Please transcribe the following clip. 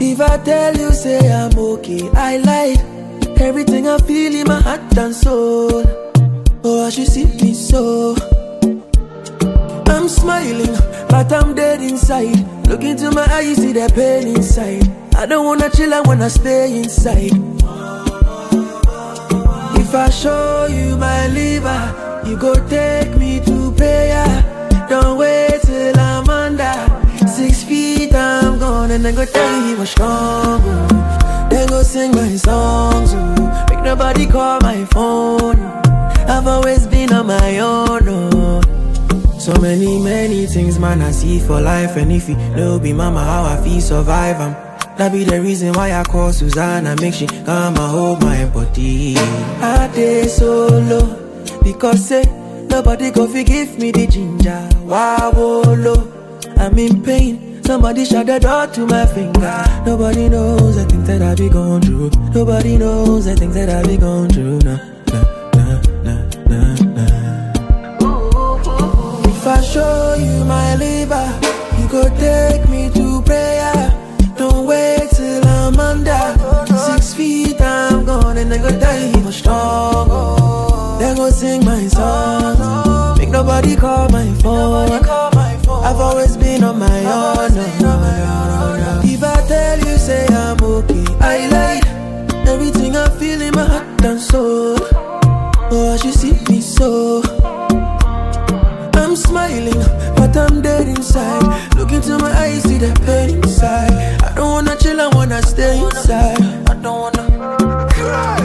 If I tell you, say I'm okay, I lied. Everything I feel in my heart and soul. Oh, I should see me so. I'm smiling, but I'm dead inside. Look into my eyes, see the pain inside. I don't wanna chill, I wanna stay inside. If I show you my liver, you go take me to prayer. Don't wait till I'm under 6 feet, I'm gone. And I go tell you what's strong. Then go sing my songs. Make nobody call my phone. I've always been on my own. So many things, man, I see for life. And if you know be mama, how I feel survive, that be the reason why I call Susanna. Make she come and hold my body. I day solo, because say nobody go forgive me the ginger. Wow, low, I'm in pain. Somebody shut the door to my finger. Nobody knows the things that I be going through. Nobody knows the things that I be going through. Nah. If I show you my liver, you go take me to prayer. Don't wait till I'm under 6 feet, I'm gone. And I go tell you I'm strong. Then go sing my songs. Make nobody call my phone. I've always been on my own. If I tell you, say I'm okay, I lied. Everything I feel in my heart and soul. Oh, I should see me so. I'm smiling, but I'm dead inside. Look into my eyes, see the pain inside. I don't wanna chill, I wanna stay inside. I don't wanna cry.